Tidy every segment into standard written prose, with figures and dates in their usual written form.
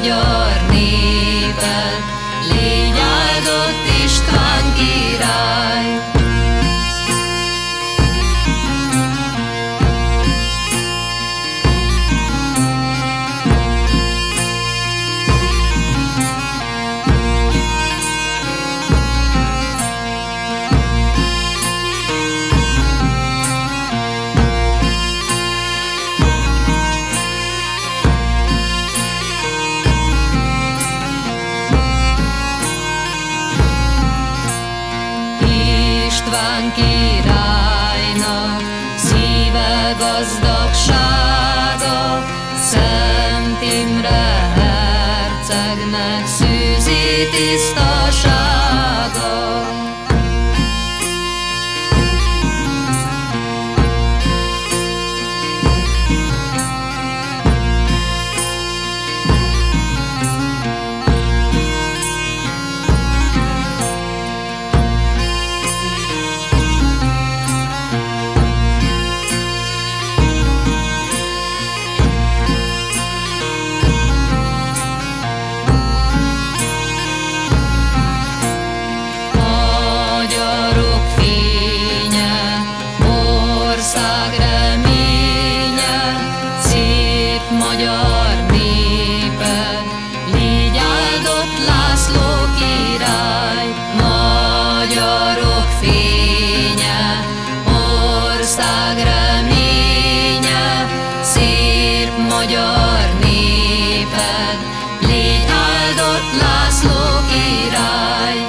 magyar néped, légy áldott István király. István királynak szíve gazdagsága, Szent Imre hercegnek szűzi tisztasága. Magyar néped, légy áldott László király. Magyarok fénye, ország reménye, szép magyar néped, légy áldott László király.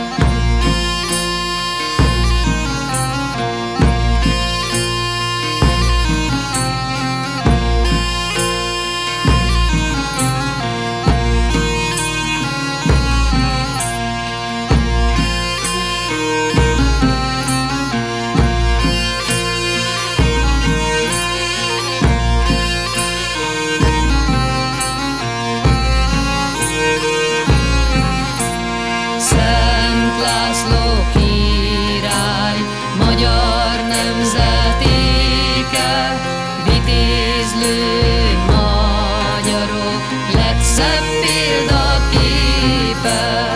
László király, magyar nemzet éke, vitézlő magyarok legszebb példaképe.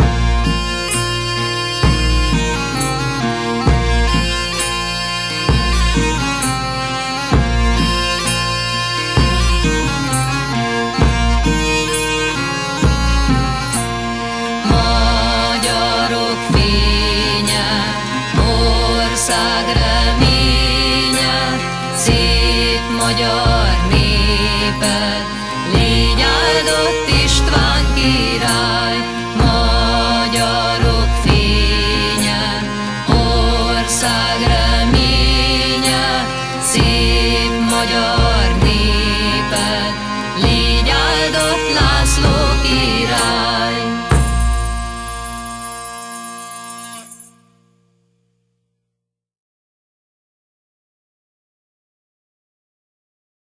Ország reménye, szép magyar néped, légy áldott István király. Magyarok fénye, ország reménye, szép magyar néped, légy áldott